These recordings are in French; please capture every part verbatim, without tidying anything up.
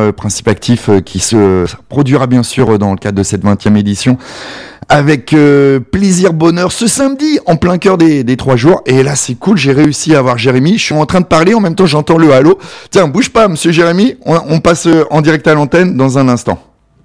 euh, Principe Actif euh, qui se produira bien sûr dans le cadre de cette vingtième édition avec euh, plaisir, bonheur, ce samedi en plein cœur des, des trois jours. Et là c'est cool, j'ai réussi à avoir Jérémy, je suis en train de parler, en même temps j'entends le halo. Tiens, bouge pas monsieur Jérémy, on, on passe euh, en direct à l'antenne dans un instant.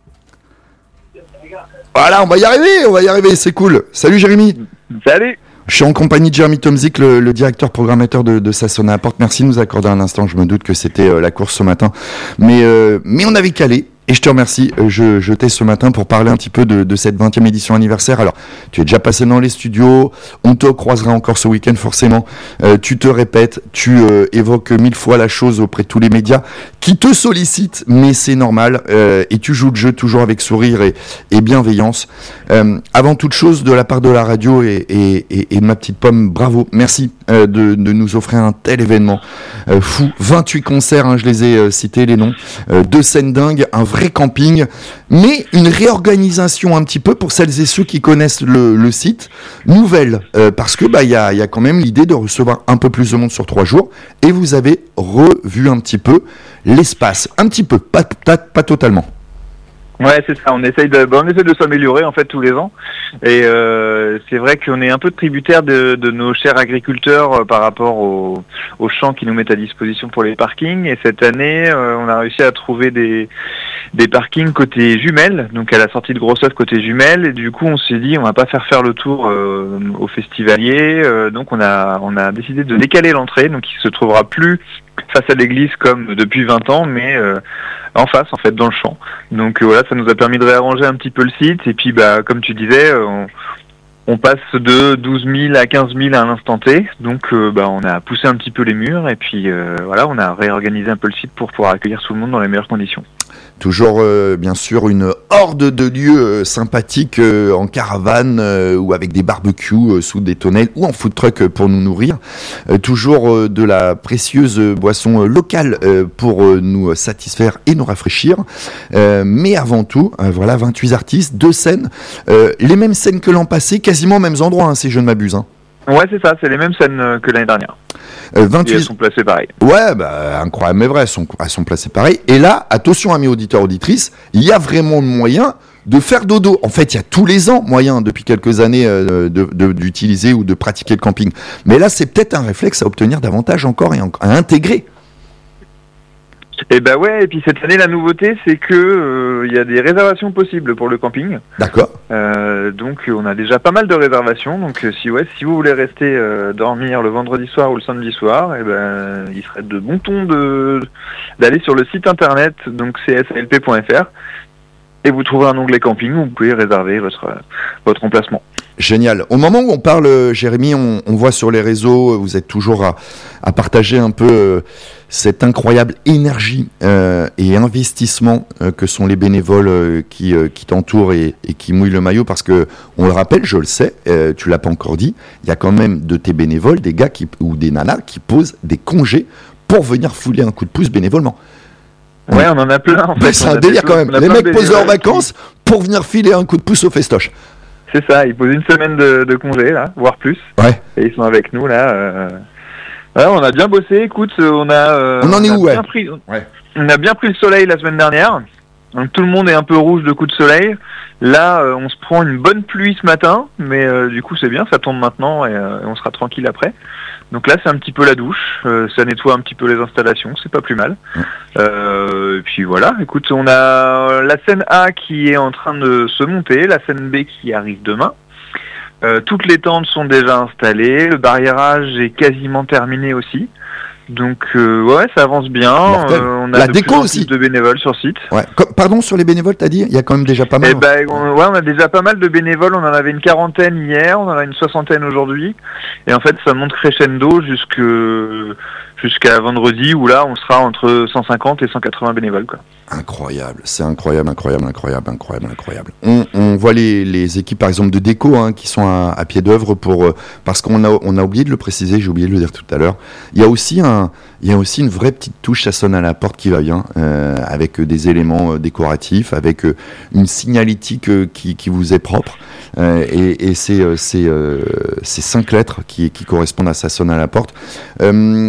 Voilà, on va y arriver, on va y arriver, c'est cool. Salut Jérémy. Salut. Je suis en compagnie de Jérémy Tomzik, le, le directeur programmateur de, de Ça sonne à la porte. Merci de nous accorder un instant. Je me doute que c'était euh, la course ce matin, mais euh, mais on avait calé. Et je te remercie, je, je t'ai ce matin pour parler un petit peu de, de cette vingtième édition anniversaire. Alors, tu es déjà passé dans les studios, on te croisera encore ce week-end forcément. Euh, tu te répètes, tu euh, évoques mille fois la chose auprès de tous les médias qui te sollicitent, mais c'est normal. Euh, et tu joues le jeu toujours avec sourire et, et bienveillance. Euh, avant toute chose, de la part de la radio et, et, et, et de ma petite pomme, bravo, merci euh, de, de nous offrir un tel événement euh, fou. vingt-huit concerts, hein, je les ai euh, cités les noms, euh, deux scènes dingues, un vrai camping, mais une réorganisation un petit peu pour celles et ceux qui connaissent le, le site, nouvelle, euh, parce que bah il y a, y a quand même l'idée de recevoir un peu plus de monde sur trois jours, et vous avez revu un petit peu l'espace, un petit peu, pas, pas, pas totalement. Ouais, c'est ça. On essaye de, bon, on essaie de s'améliorer en fait tous les ans, et euh, c'est vrai qu'on est un peu tributaire de, de nos chers agriculteurs euh, par rapport aux, aux champs qui nous mettent à disposition pour les parkings. Et cette année, euh, on a réussi à trouver des des parkings côté Jumelles, donc à la sortie de Grossoeuf côté Jumelles. Et du coup, on s'est dit, on va pas faire faire le tour euh, aux festivaliers, euh, donc on a on a décidé de décaler l'entrée, donc il se trouvera plus face à l'église comme depuis vingt ans, mais euh, en face, en fait, dans le champ. Donc euh, voilà, ça nous a permis de réarranger un petit peu le site. Et puis, bah, comme tu disais, on, on passe de douze mille à quinze mille à l'instant T. Donc, euh, bah, on a poussé un petit peu les murs. Et puis, euh, voilà, on a réorganisé un peu le site pour pouvoir accueillir tout le monde dans les meilleures conditions. Toujours, euh, bien sûr, une horde de lieux euh, sympathiques euh, en caravane euh, ou avec des barbecues euh, sous des tonnelles ou en food truck euh, pour nous nourrir. Euh, toujours euh, de la précieuse boisson euh, locale euh, pour euh, nous satisfaire et nous rafraîchir. Euh, mais avant tout, euh, voilà, vingt-huit artistes, deux scènes, euh, les mêmes scènes que l'an passé, quasiment aux mêmes endroits, hein, si je ne m'abuse. Hein. Ouais, c'est ça, c'est les mêmes scènes que l'année dernière. Euh, vingt-huit... Et elles sont placées pareil. Ouais, bah, incroyable, mais vrai, elles sont, elles sont placées pareil. Et là, attention, amis auditeurs, auditrices, il y a vraiment le moyen de faire dodo. En fait, il y a tous les ans moyen, depuis quelques années, euh, de, de, d'utiliser ou de pratiquer le camping. Mais là, c'est peut-être un réflexe à obtenir davantage encore et en, à intégrer. Et bah ouais, et puis cette année la nouveauté c'est que il euh, y a des réservations possibles pour le camping. D'accord. Euh, donc on a déjà pas mal de réservations. Donc si ouais, si vous voulez rester euh, dormir le vendredi soir ou le samedi soir, et ben il serait de bon ton de d'aller sur le site internet donc c s l p point f r et vous trouverez un onglet camping où vous pouvez réserver votre votre emplacement. Génial. Au moment où on parle, Jérémy, on, on voit sur les réseaux, vous êtes toujours à, à partager un peu euh, cette incroyable énergie euh, et investissement euh, que sont les bénévoles euh, qui, euh, qui t'entourent et, et qui mouillent le maillot, parce que on le rappelle, je le sais, euh, tu l'as pas encore dit, il y a quand même de tes bénévoles des gars qui, ou des nanas qui posent des congés pour venir fouler un coup de pouce bénévolement. Ouais, on en a plein en fait. Mais c'est un délire quand même. Les mecs posent leurs vacances qui... pour venir filer un coup de pouce au festoche. C'est ça, ils posent une semaine de, de congé, là, voire plus. Ouais. Et ils sont avec nous, là. Euh... Ouais, on a bien bossé, écoute, on a... Euh, on en est on où, a ouais. bien pris, ouais. On a bien pris le soleil la semaine dernière. Donc tout le monde est un peu rouge de coups de soleil. Là, euh, on se prend une bonne pluie ce matin, mais euh, du coup c'est bien, ça tombe maintenant et, euh, et on sera tranquille après. Donc là c'est un petit peu la douche, euh, ça nettoie un petit peu les installations, c'est pas plus mal. Euh, et puis voilà, écoute, on a la scène A qui est en train de se monter, la scène B qui arrive demain. Euh, toutes les tentes sont déjà installées, le barriérage est quasiment terminé aussi. Donc euh, ouais, ça avance bien. Euh, on a la de déco plus en aussi. plus de bénévoles sur site. Ouais. Pardon, sur les bénévoles, t'as dit, il y a quand même déjà pas mal. Eh ben, on, ouais, on a déjà pas mal de bénévoles. On en avait une quarantaine hier, on en a une soixantaine aujourd'hui. Et en fait, ça monte crescendo jusque jusqu'à vendredi où là, on sera entre cent cinquante et cent quatre-vingts bénévoles, quoi. Incroyable, c'est incroyable, incroyable, incroyable, incroyable, incroyable. On, on voit les, les équipes, par exemple, de déco hein, qui sont à, à pied d'œuvre pour euh, parce qu'on a on a oublié de le préciser, j'ai oublié de le dire tout à l'heure. Il y a aussi un il y a aussi une vraie petite touche, ça sonne à la porte qui va bien, euh, avec des éléments euh, décoratifs, avec euh, une signalétique euh, qui qui vous est propre euh, et, et c'est euh, c'est euh, c'est cinq lettres qui qui correspondent à ça sonne à la porte. Euh,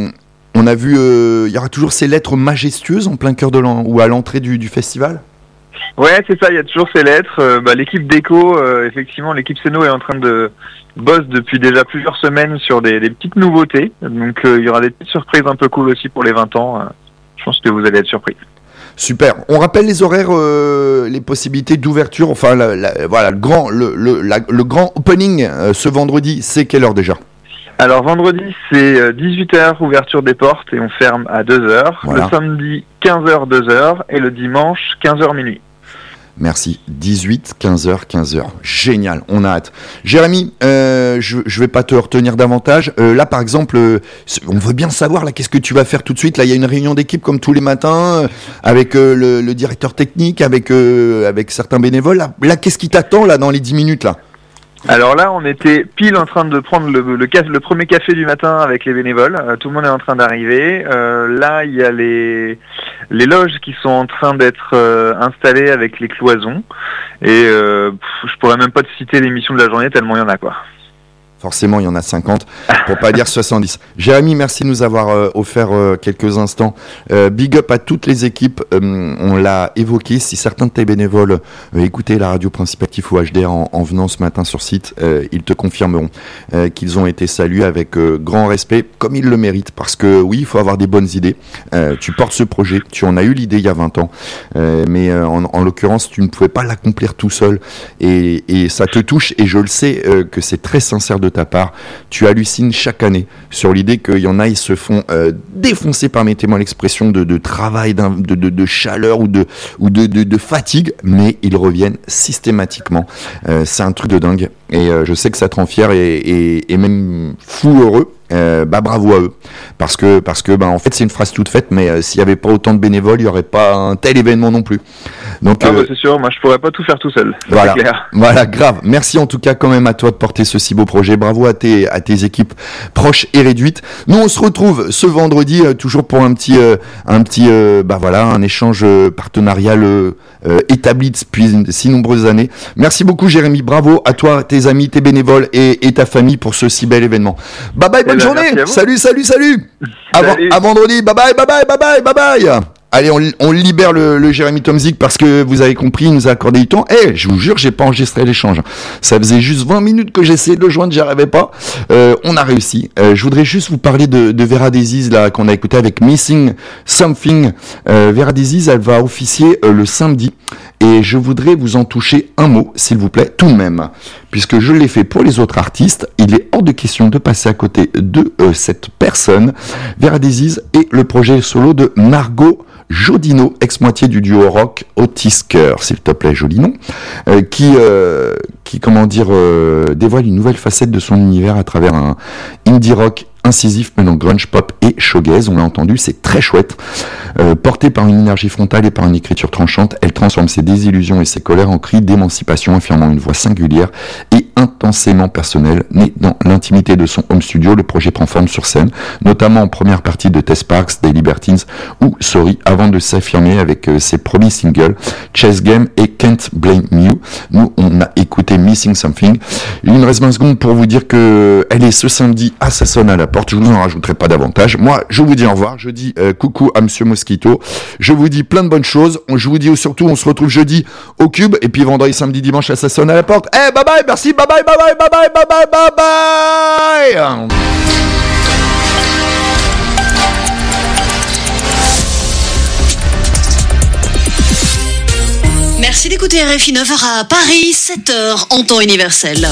On a vu, il euh, y aura toujours ces lettres majestueuses en plein cœur de l'an ou à l'entrée du, du festival. Ouais, c'est ça, il y a toujours ces lettres. Euh, bah, l'équipe déco, euh, effectivement, l'équipe Céno est en train de bosse depuis déjà plusieurs semaines sur des, des petites nouveautés. Donc euh, il y aura des petites surprises un peu cool aussi pour les vingt ans. Euh, je pense que vous allez être surpris. Super. On rappelle les horaires, euh, les possibilités d'ouverture. Enfin, la, la, voilà, le grand, le, le, la, le grand opening euh, ce vendredi, c'est quelle heure déjà ? Alors vendredi c'est dix-huit heures ouverture des portes et on ferme à deux heures. Voilà. Le samedi quinze heures deux heures et le dimanche quinze heures minuit. Merci. dix-huit, quinze heures, quinze heures. Génial, on a hâte. Jérémy, euh, je ne vais pas te retenir davantage. Euh, là, par exemple, euh, on veut bien savoir, là, qu'est-ce que tu vas faire tout de suite. Là, il y a une réunion d'équipe comme tous les matins, euh, avec euh, le, le directeur technique, avec, euh, avec certains bénévoles. Là, là, qu'est-ce qui t'attend là, dans les dix minutes là ? Alors là, on était pile en train de prendre le, le, le premier café du matin avec les bénévoles. Euh, tout le monde est en train d'arriver. Euh, là, il y a les, les loges qui sont en train d'être euh, installées avec les cloisons. Et euh, pff, je pourrais même pas te citer l'émission de la journée tellement il y en a, quoi. Forcément, il y en a cinquante, pour pas dire soixante-dix. Jérémy, merci de nous avoir euh, offert euh, quelques instants. Euh, big up à toutes les équipes. Euh, on l'a évoqué. Si certains de tes bénévoles euh, écoutaient la radio Principatif ou H D R en, en venant ce matin sur site, euh, ils te confirmeront euh, qu'ils ont été salués avec euh, grand respect, comme ils le méritent. Parce que oui, il faut avoir des bonnes idées. Euh, tu portes ce projet, tu en as eu l'idée il y a vingt ans, euh, mais euh, en, en l'occurrence, tu ne pouvais pas l'accomplir tout seul. Et, et ça te touche, et je le sais euh, que c'est très sincère de ta part. Tu hallucines chaque année sur l'idée qu'il y en a, ils se font euh, défoncer, permettez-moi l'expression, de, de travail, de, de, de chaleur ou, de, ou de, de, de fatigue, mais ils reviennent systématiquement. Euh, c'est un truc de dingue. Et euh, je sais que ça te rend fier et, et, et même fou heureux. Euh, bah bravo à eux, parce que parce que bah en fait c'est une phrase toute faite, mais euh, s'il y avait pas autant de bénévoles, il y aurait pas un tel événement non plus. Donc ah euh, bah c'est sûr, moi je pourrais pas tout faire tout seul. Voilà, c'est clair. Voilà, grave. Merci en tout cas quand même à toi de porter ce si beau projet. Bravo à tes à tes équipes proches et réduites. Nous on se retrouve ce vendredi euh, toujours pour un petit euh, un petit euh, bah voilà un échange euh, partenarial euh, euh, établi depuis si nombreuses années. Merci beaucoup Jérémy. Bravo à toi, tes amis, tes bénévoles et, et ta famille pour ce si bel événement. Bye bye. Bonne journée. Salut, salut, salut. À, salut. à vendredi. Bye bye, bye bye, bye bye, bye bye. Allez, on, on libère le, le Jérémy Tomzik parce que vous avez compris, il nous a accordé du temps. Eh, hey, je vous jure, j'ai pas enregistré l'échange. Ça faisait juste vingt minutes que j'essayais de le joindre, j'y arrivais pas. Euh, on a réussi. Euh, je voudrais juste vous parler de, de Vera Disease, là, qu'on a écouté avec Missing Something. Euh, Vera Disease, elle va officier euh, le samedi. Et je voudrais vous en toucher un mot, s'il vous plaît, tout de même. Puisque je l'ai fait pour les autres artistes, il est hors de question de passer à côté de euh, cette personne. Vera Disease et le projet solo de Margot Jodino, ex-moitié du duo rock Otis Kerr, s'il te plaît, joli nom, euh, qui, euh, qui, comment dire, euh, dévoile une nouvelle facette de son univers à travers un indie rock incisif mêlant grunge, pop et shoegaze. On l'a entendu, c'est très chouette. Euh, portée par une énergie frontale et par une écriture tranchante, elle transforme ses désillusions et ses colères en cris d'émancipation, affirmant une voix singulière et intensément personnelle. Né dans l'intimité de son home studio, le projet prend forme sur scène, notamment en première partie de Test Parks, des Libertines ou Sorry, avant de s'affirmer avec euh, ses premiers singles Chess Game et Can't Blame You. Nous, on a écouté Missing Something. Il me reste vingt secondes pour vous dire que elle est ce samedi à Ça sonne à la porte. Je vous en rajouterai pas davantage. Moi, je vous dis au revoir. Je dis euh, coucou à Monsieur Mosquito. Je vous dis plein de bonnes choses. Je vous dis surtout, on se retrouve jeudi au Cube et puis vendredi, samedi, dimanche à Ça sonne à la porte. Eh, hey, bye bye, merci, bye bye, bye bye, bye bye, bye bye, bye bye. Merci d'écouter R F I neuf heures à Paris, sept heures en temps universel.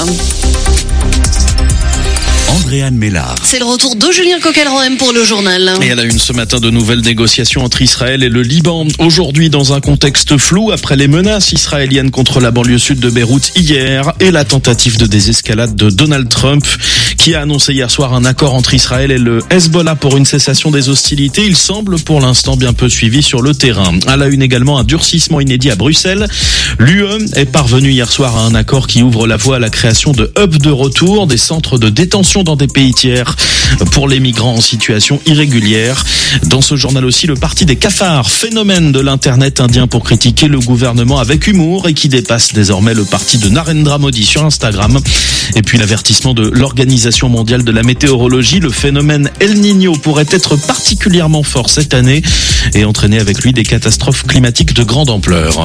Andréane Mélard. C'est le retour de Julien Coquelin pour le journal. Et à la une ce matin, de nouvelles négociations entre Israël et le Liban. Aujourd'hui, dans un contexte flou, après les menaces israéliennes contre la banlieue sud de Beyrouth hier et la tentative de désescalade de Donald Trump, qui a annoncé hier soir un accord entre Israël et le Hezbollah pour une cessation des hostilités. Il semble pour l'instant bien peu suivi sur le terrain. À la une également, un durcissement inédit à Bruxelles. L'U E est parvenue hier soir à un accord qui ouvre la voie à la création de hubs de retour, des centres de détention expulsion dans des pays tiers pour les migrants en situation irrégulière. Dans ce journal aussi, le parti des cafards, phénomène de l'internet indien pour critiquer le gouvernement avec humour et qui dépasse désormais le parti de Narendra Modi sur Instagram. Et puis l'avertissement de l'Organisation mondiale de la météorologie, le phénomène El Niño pourrait être particulièrement fort cette année et entraîner avec lui des catastrophes climatiques de grande ampleur.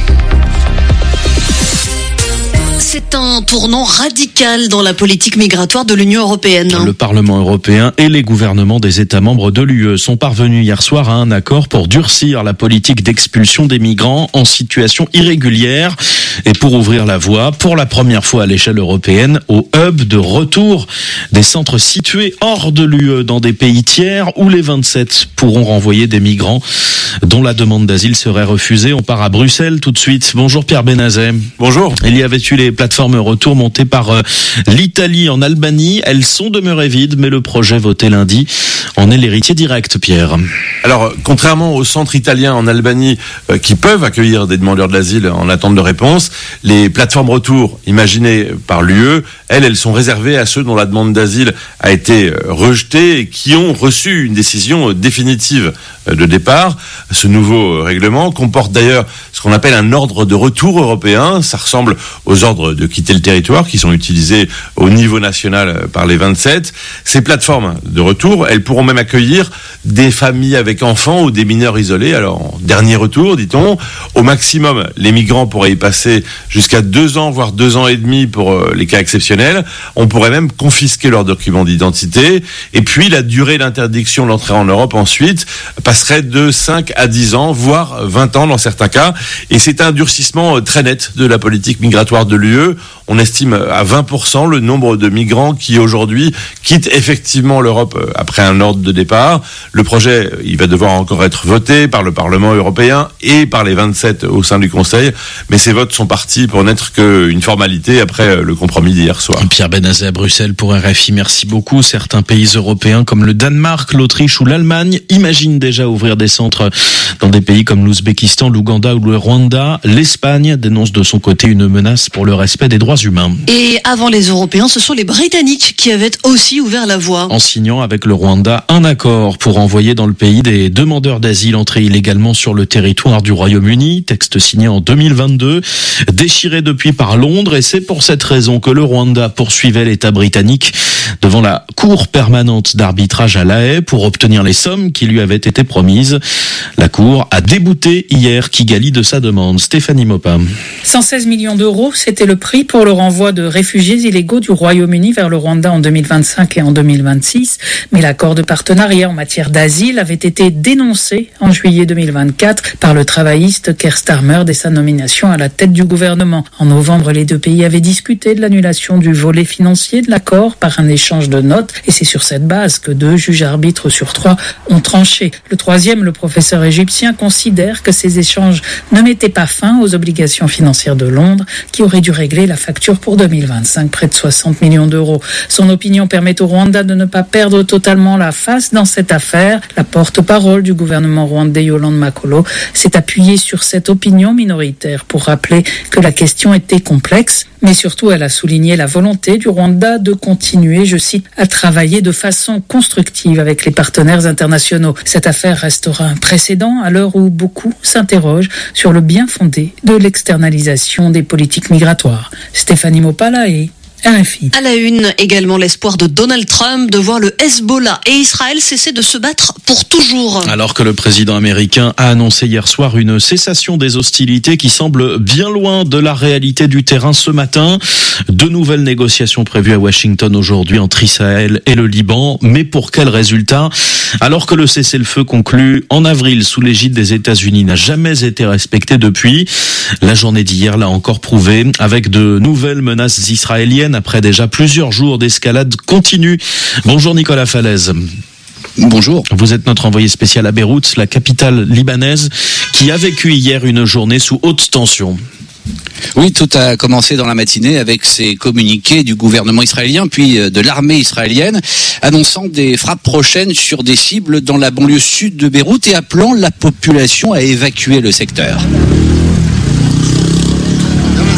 C'est un tournant radical dans la politique migratoire de l'Union européenne. Le Parlement européen et les gouvernements des États membres de l'U E sont parvenus hier soir à un accord pour durcir la politique d'expulsion des migrants en situation irrégulière et pour ouvrir la voie, pour la première fois à l'échelle européenne, au hub de retour des centres situés hors de l'U E dans des pays tiers où les vingt-sept pourront renvoyer des migrants dont la demande d'asile serait refusée. On part à Bruxelles tout de suite. Bonjour Pierre Benazet. Bonjour. Il y avait eu les plateformes retour montées par euh, l'Italie en Albanie. Elles sont demeurées vides, mais le projet voté lundi en est l'héritier direct, Pierre. Alors, contrairement aux centres italiens en Albanie euh, qui peuvent accueillir des demandeurs de l'asile en attente de réponse, les plateformes retour imaginées par l'U E, elles, elles sont réservées à ceux dont la demande d'asile a été euh, rejetée et qui ont reçu une décision euh, définitive euh, de départ. Ce nouveau euh, règlement comporte d'ailleurs ce qu'on appelle un ordre de retour européen. Ça ressemble aux ordres de quitter le territoire qui sont utilisés au niveau national par les vingt-sept. Ces plateformes de retour, elles pourront même accueillir des familles avec enfants ou des mineurs isolés. Alors, en dernier retour, dit-on, au maximum, les migrants pourraient y passer jusqu'à deux ans, voire deux ans et demi pour euh, les cas exceptionnels. On pourrait même confisquer leurs documents d'identité. Et puis, la durée d'interdiction d'entrée en Europe, ensuite, passerait de cinq à dix ans, voire vingt ans dans certains cas. Et c'est un durcissement très net de la politique migratoire de l'U E. On estime à vingt pour cent le nombre de migrants qui aujourd'hui quittent effectivement l'Europe après un ordre de départ. Le projet, il va devoir encore être voté par le Parlement européen et par les vingt-sept au sein du Conseil. Mais ces votes sont partis pour n'être qu'une formalité après le compromis d'hier soir. Pierre Benazet à Bruxelles pour R F I. Merci beaucoup. Certains pays européens comme le Danemark, l'Autriche ou l'Allemagne imaginent déjà ouvrir des centres dans des pays comme l'Ouzbékistan, l'Ouganda ou le Rwanda. L'Espagne dénonce de son côté une menace pour le respect des droits humains. Et avant les Européens, ce sont les Britanniques qui avaient aussi ouvert la voie. En signant avec le Rwanda un accord pour envoyer dans le pays des demandeurs d'asile entrés illégalement sur le territoire du Royaume-Uni, texte signé en deux mille vingt-deux, déchiré depuis par Londres, et c'est pour cette raison que le Rwanda poursuivait l'État britannique devant la Cour permanente d'arbitrage à La Haye pour obtenir les sommes qui lui avaient été promises. La Cour a débouté hier Kigali de sa demande. Stéphanie Mopin. cent seize millions d'euros, c'était le prix pour le renvoi de réfugiés illégaux du Royaume-Uni vers le Rwanda en deux mille vingt-cinq et en deux mille vingt-six. Mais l'accord de partenariat en matière d'asile avait été dénoncé en juillet deux mille vingt-quatre par le travailliste Keir Starmer dès sa nomination à la tête du gouvernement. En novembre, les deux pays avaient discuté de l'annulation du volet financier de l'accord par un échange de notes, et c'est sur cette base que deux juges arbitres sur trois ont tranché. Le troisième, le professeur égyptien, considère que ces échanges ne mettaient pas fin aux obligations financières de Londres, qui auraient dû régler la facture pour deux mille vingt-cinq, près de soixante millions d'euros. Son opinion permet au Rwanda de ne pas perdre totalement la face dans cette affaire. La porte-parole du gouvernement rwandais, Yolande Makolo, s'est appuyée sur cette opinion minoritaire pour rappeler que la question était complexe, mais surtout elle a souligné la volonté du Rwanda de continuer, je cite, à travailler de façon constructive avec les partenaires internationaux. Cette affaire restera un précédent à l'heure où beaucoup s'interrogent sur le bien fondé de l'externalisation des politiques migratoires. Stéphanie Mopala et R F I. À la une, également l'espoir de Donald Trump de voir le Hezbollah et Israël cesser de se battre pour toujours. Alors que le président américain a annoncé hier soir une cessation des hostilités qui semble bien loin de la réalité du terrain ce matin. De nouvelles négociations prévues à Washington aujourd'hui entre Israël et le Liban. Mais pour quel résultat ? Alors que le cessez-le-feu conclu en avril sous l'égide des États-Unis n'a jamais été respecté depuis. La journée d'hier l'a encore prouvé avec de nouvelles menaces israéliennes après déjà plusieurs jours d'escalade continue. Bonjour Nicolas Falaise. Bonjour. Vous êtes notre envoyé spécial à Beyrouth, la capitale libanaise, qui a vécu hier une journée sous haute tension. Oui, tout a commencé dans la matinée avec ces communiqués du gouvernement israélien puis de l'armée israélienne annonçant des frappes prochaines sur des cibles dans la banlieue sud de Beyrouth et appelant la population à évacuer le secteur.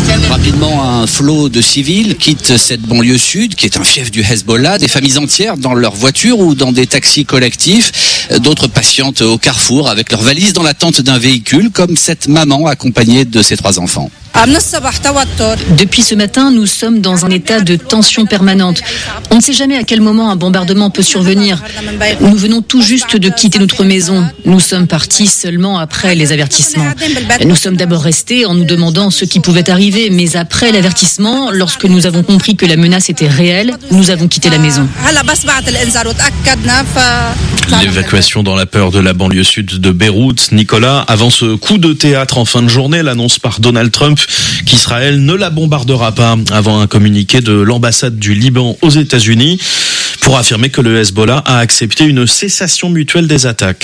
rapidement un flot de civils quitte cette banlieue sud, qui est un fief du Hezbollah. Des familles entières dans leur voiture ou dans des taxis collectifs. D'autres patientent au carrefour avec leurs valises dans l'attente d'un véhicule, comme cette maman accompagnée de ses trois enfants. Depuis ce matin, nous sommes dans un état de tension permanente. On ne sait jamais à quel moment un bombardement peut survenir. Nous venons tout juste de quitter notre maison. Nous sommes partis seulement après les avertissements. Nous sommes d'abord restés en nous demandant ce qui pouvait arriver, mais après l'avertissement, lorsque nous avons compris que la menace était réelle, nous avons quitté la maison. L'évacuation dans la peur de la banlieue sud de Beyrouth. Nicolas, avant ce coup de théâtre en fin de journée, l'annonce par Donald Trump qu'Israël ne la bombardera pas, avant un communiqué de l'ambassade du Liban aux États-Unis pour affirmer que le Hezbollah a accepté une cessation mutuelle des attaques.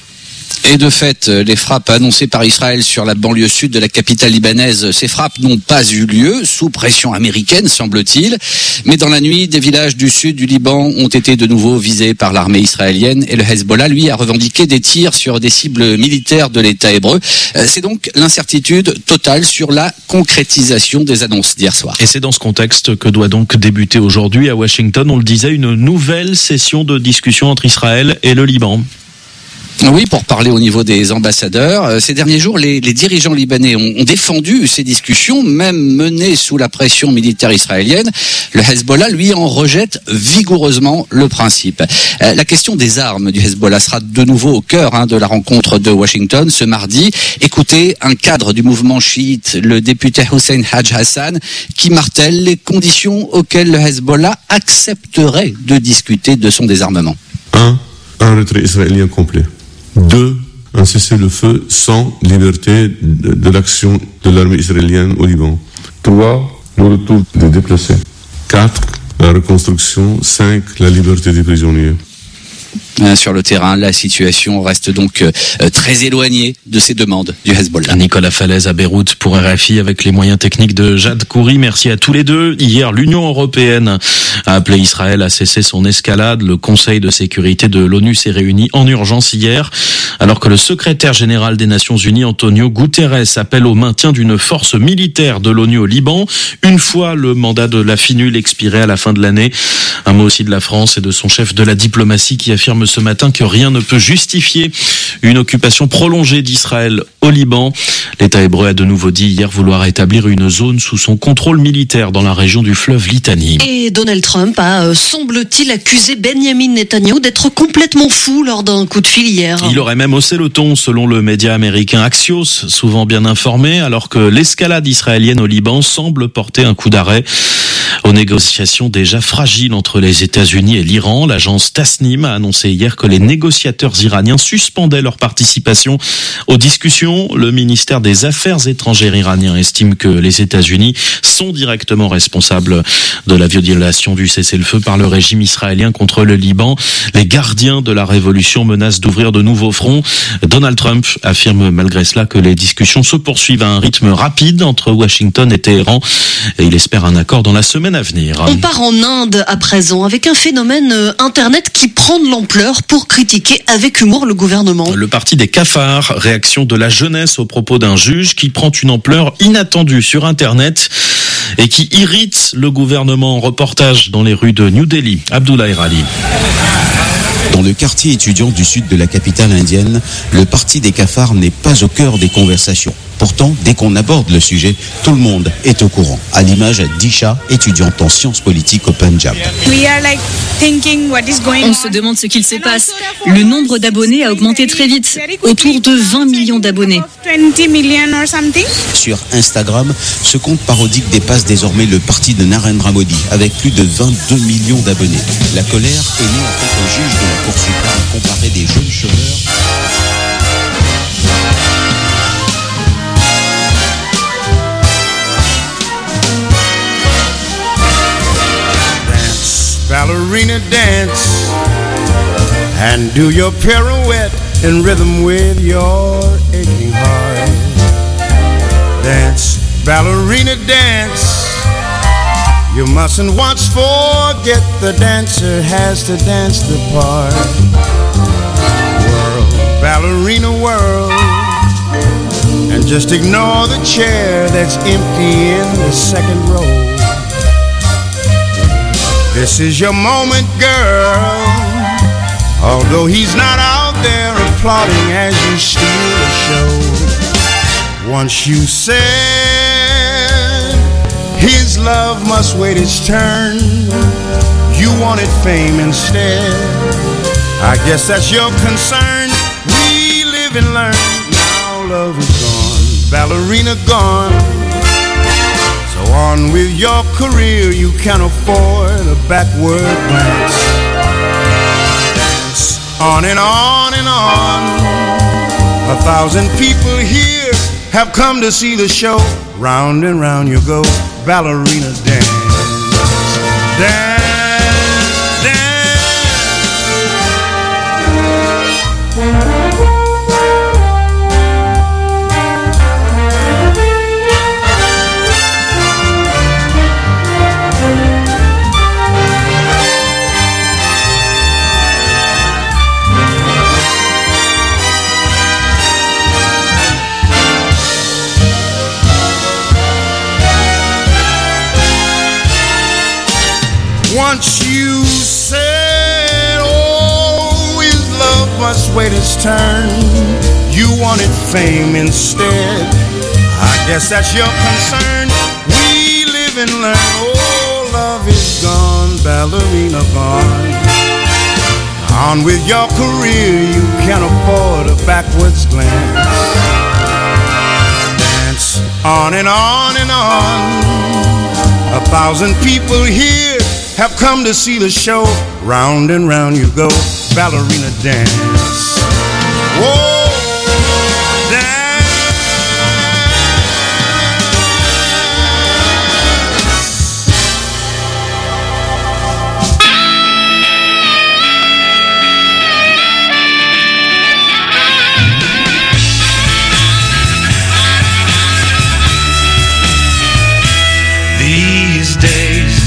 Et de fait, les frappes annoncées par Israël sur la banlieue sud de la capitale libanaise, ces frappes n'ont pas eu lieu, sous pression américaine, semble-t-il. Mais dans la nuit, des villages du sud du Liban ont été de nouveau visés par l'armée israélienne et le Hezbollah, lui, a revendiqué des tirs sur des cibles militaires de l'État hébreu. C'est donc l'incertitude totale sur la concrétisation des annonces d'hier soir. Et c'est dans ce contexte que doit donc débuter aujourd'hui à Washington, on le disait, une nouvelle session de discussion entre Israël et le Liban. Oui, pour parler au niveau des ambassadeurs. Ces derniers jours, les, les dirigeants libanais ont, ont défendu ces discussions, même menées sous la pression militaire israélienne. Le Hezbollah, lui, en rejette vigoureusement le principe. Euh, la question des armes du Hezbollah sera de nouveau au cœur hein, de la rencontre de Washington ce mardi. Écoutez un cadre du mouvement chiite, le député Hussein Haj Hassan, qui martèle les conditions auxquelles le Hezbollah accepterait de discuter de son désarmement. Un, un retrait israélien complet. Deux, un cessez-le-feu sans liberté de, de l'action de l'armée israélienne au Liban. Trois, le retour des déplacés. Quatre, la reconstruction. Cinq, la liberté des prisonniers. Sur le terrain, la situation reste donc euh, très éloignée de ces demandes du Hezbollah. Nicolas Falaise à Beyrouth pour R F I avec les moyens techniques de Jade Khoury. Merci à tous les deux. Hier, l'Union européenne a appelé Israël à cesser son escalade. Le Conseil de sécurité de l'ONU s'est réuni en urgence hier, alors que le secrétaire général des Nations Unies, Antonio Guterres, appelle au maintien d'une force militaire de l'ONU au Liban, une fois le mandat de la FINUL expiré à la fin de l'année. Un mot aussi de la France et de son chef de la diplomatie qui affirme ce matin que rien ne peut justifier une occupation prolongée d'Israël au Liban. L'État hébreu a de nouveau dit hier vouloir établir une zone sous son contrôle militaire dans la région du fleuve Litanie. Et Donald Trump a, euh, semble-t-il, accusé Benjamin Netanyahu d'être complètement fou lors d'un coup de fil hier. Il aurait même haussé le ton, selon le média américain Axios, souvent bien informé, alors que l'escalade israélienne au Liban semble porter un coup d'arrêt aux négociations déjà fragiles entre les États-Unis et l'Iran. L'agence Tasnim a annoncé hier que les négociateurs iraniens suspendaient leur participation aux discussions. Le ministère des Affaires étrangères iranien estime que les États-Unis sont directement responsables de la violation du cessez-le-feu par le régime israélien contre le Liban. Les gardiens de la révolution menacent d'ouvrir de nouveaux fronts. Donald Trump affirme malgré cela que les discussions se poursuivent à un rythme rapide entre Washington et Téhéran et il espère un accord dans la semaine à venir. On part en Inde à présent avec un phénomène euh, Internet qui prend de l'ampleur pour critiquer avec humour le gouvernement. Le parti des cafards, réaction de la jeunesse au propos d'un juge qui prend une ampleur inattendue sur Internet et qui irrite le gouvernement. Reportage dans les rues de New Delhi. Abdullah Rali. Dans le quartier étudiant du sud de la capitale indienne, le parti des cafards n'est pas au cœur des conversations. Pourtant, dès qu'on aborde le sujet, tout le monde est au courant, à l'image d'Isha, étudiante en sciences politiques au Punjab. On se demande ce qu'il se passe. Le nombre d'abonnés a augmenté très vite, autour de vingt millions d'abonnés. Sur Instagram, ce compte parodique dépasse désormais le parti de Narendra Modi, avec plus de vingt-deux millions d'abonnés. La colère est née après qu'un juge de la Cour suprême comparait des jeunes chômeurs. Ballerina dance and do your pirouette in rhythm with your aching heart. Dance, ballerina dance. You mustn't once forget the dancer has to dance the part. World, ballerina world. And just ignore the chair that's empty in the second row. This is your moment, girl. Although he's not out there applauding as you steal the show. Once you said his love must wait its turn, you wanted fame instead. I guess that's your concern. We live and learn. Now love is gone, ballerina gone. So on with your career, you can't afford a backward glance. Dance on and on and on. A thousand people here have come to see the show. Round and round you go, ballerina dance. Dance. Once you said, oh, his love must wait its turn. You wanted fame instead. I guess that's your concern. We live and learn. Oh, love is gone, ballerina gone. On with your career, you can't afford a backwards glance. Dance on and on and on. A thousand people here have come to see the show. Round and round you go, ballerina dance. Whoa, dance. These days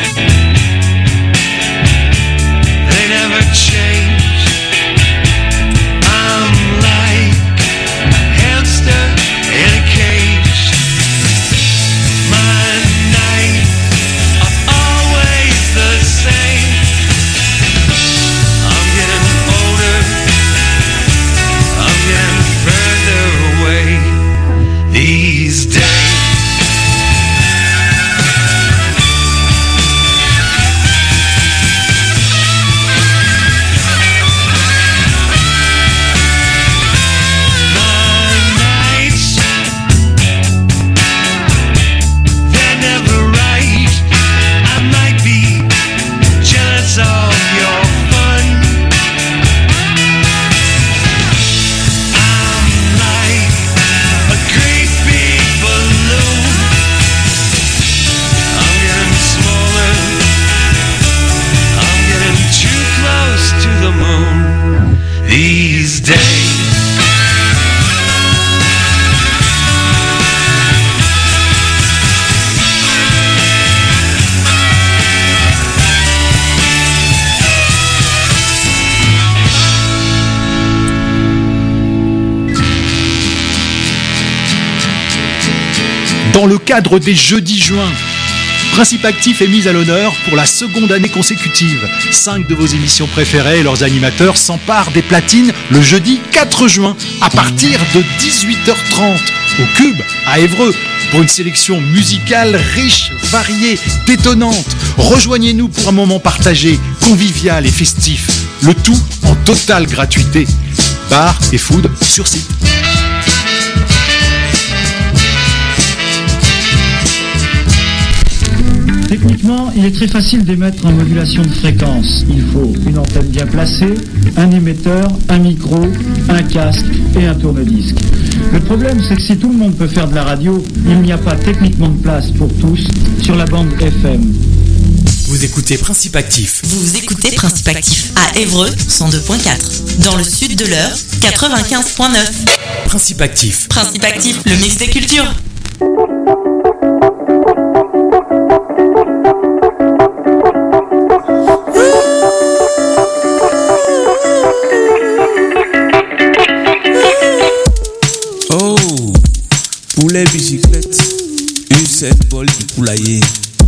Dans le cadre des Jeudis juin, Principe Actif est mis à l'honneur pour la seconde année consécutive. Cinq de vos émissions préférées et leurs animateurs s'emparent des platines le jeudi quatre juin à partir de dix-huit heures trente au Cube à Évreux pour une sélection musicale riche, variée, détonnante. Rejoignez-nous pour un moment partagé, convivial et festif. Le tout en totale gratuité. Bar et food sur site. Techniquement, il est très facile d'émettre en modulation de fréquence. Il faut une antenne bien placée, un émetteur, un micro, un casque et un tourne-disque. Le problème, c'est que si tout le monde peut faire de la radio, il n'y a pas techniquement de place pour tous sur la bande F M. Vous écoutez Principe Actif. Vous écoutez Principe Actif à Évreux cent deux point quatre. Dans le sud de l'Eure, quatre-vingt-quinze point neuf. Principe Actif. Principe Actif, le mix des cultures. Oh, Pour les bicyclettes, Usain Bolt du poulailler.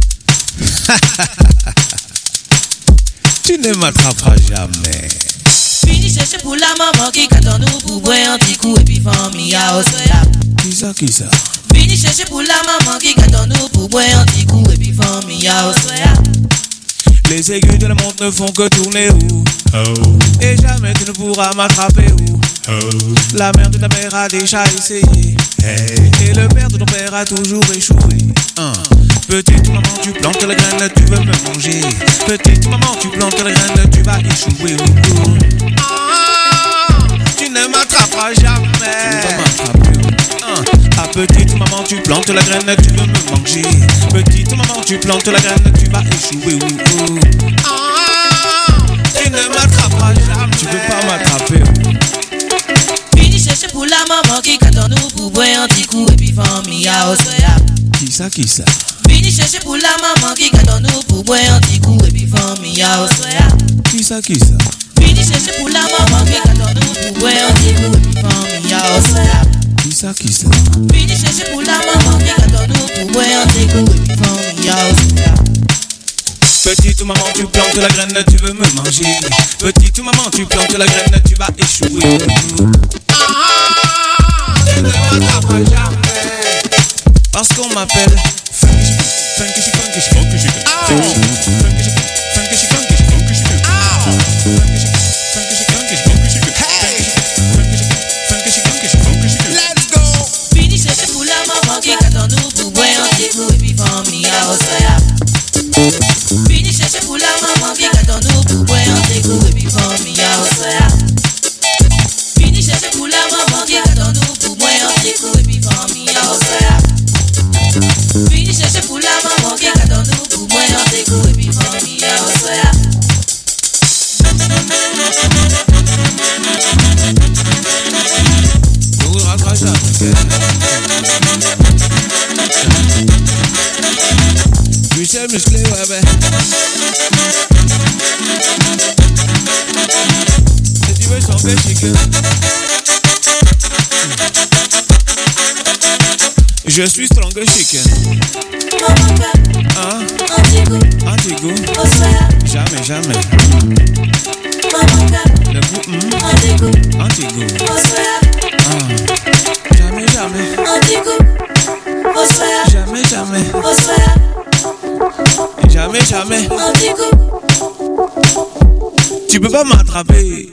Tu ne m'attraperas jamais. Fini chercher pour la maman qui attend nous pour boire un petit coup et puis famille à Oswea. Qui ça, qui ça? Fini chercher pour la maman qui attend nous pour boire un petit coup et puis famille à Oswea. Les aiguilles de la montre ne font que tourner où oh. Et jamais tu ne pourras m'attraper où oh. La mère de ta mère a déjà essayé hey. Et le père de ton père a toujours échoué hein. Petite maman tu plantes la graine, tu veux me manger. Petite maman tu plantes la graine, tu vas échouer oh. Ah, tu ne m'attraperas jamais. Tu vas m'attraper hein. Ah, petite maman tu plantes la graine, tu veux me manger. Petite maman tu plantes la graine, tu vas échouer oh, oh. Ah, tu ne m'attraperas jamais. Tu peux pas m'attraper oh. Fini chercher pour la maman qui attend nous pour boire un petit coup et puis famille à Oswea. Qui ça, qui ça? Fini chercher pour la maman qui attend nous pour boire un petit coup et puis famille à Oswea. Qui ça, qui ça? Fini chercher pour la maman qui attend nous pour boire un petit coup et puis famille à Oswea. Qui ça, qui ça? Fini chercher pour la maman qui attend nous pour boire un petit coup et puis famille à Oswea. Petite maman tu plantes la graine, tu veux me manger. Petite maman tu plantes la graine, tu vas échouer. Ah, tu ne m'attraperas jamais. Parce qu'on m'appelle Funky Funky Funky Funky Funky Funky Funky Funky Funky Funky. Let's go. Fini chercher pour la maman qui attend nous pour boire un petit coup et puis famille à Oswea. Fini chercher pour la maman qui attend nous pour boire un petit coup et puis famille à Oswea. Fini chercher pour la maman qui attend nous pour boire un petit coup et puis famille à Oswea. Fini chercher pour la maman qui attend nous pour boire un petit coup et puis famille à Oswea. Nous rattrapera jamais. Tu sais musclé ouais ben. Si tu veux chanter chicken. Je suis strong chicken. Hein? Antigo. Jamais, jamais. Le goût, hum. Antigo. Ah. Jamais, jamais. Jamais, jamais. Jamais, jamais. Tu peux pas m'attraper.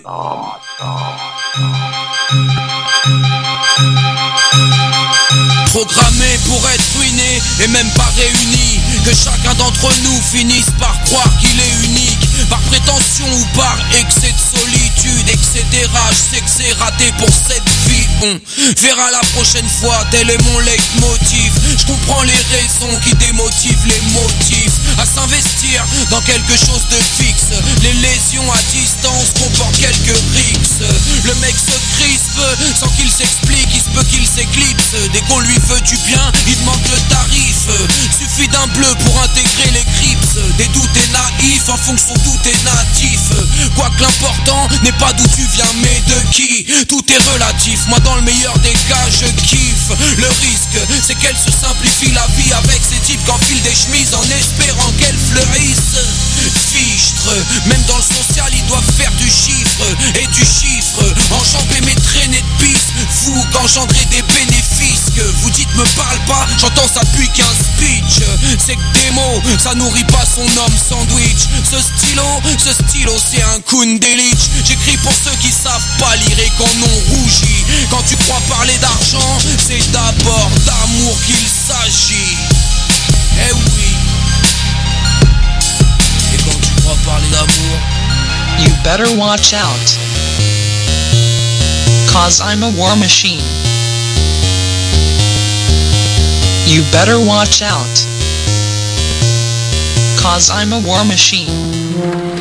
Programmés pour être ruinés et même pas réunis. Que chacun d'entre nous finisse par croire qu'il est unique. Par prétention ou par excès de solitude, et cetera. Je sais que c'est raté pour cette vie. On verra la prochaine fois, tel est mon leitmotiv. Je comprends les raisons qui démotivent les motifs à s'investir dans quelque chose de fixe. Les lésions à distance comportent quelques rixes. Le mec se crispe sans qu'il s'explique, il se peut qu'il s'éclipse. Dès qu'on lui veut du bien, il demande le tarif. Suffit d'un bleu pour intégrer les crips. Des doutes et naïfs, en fonction tout est natif. Quoique l'important n'est pas d'où tu viens mais de qui. Tout est relatif, moi dans le meilleur des cas je kiffe. Le risque c'est qu'elle se simplifie la vie avec ces types qui enfilent des chemises en espérant qu'elles fleurissent. Fichtre, même dans le social ils doivent faire du chiffre et du chiffre. Enjamber mes traînées de piste, vous qu'engendrez des bénéfices. Que vous dites me parle pas, j'entends ça depuis qu'un speech. C'est que des mots, ça nourrit pas son homme sandwich. Ce stylo, ce stylo c'est un Kundélich. J'écris pour ceux qui savent pas lire et qu'en ont rougi. Quand tu crois parler d'argent, c'est d'abord d'amour qu'il s'agit. Eh oui. Et quand tu crois parler d'amour, you better watch out. Cause I'm a war machine. You better watch out. Cause I'm a war machine.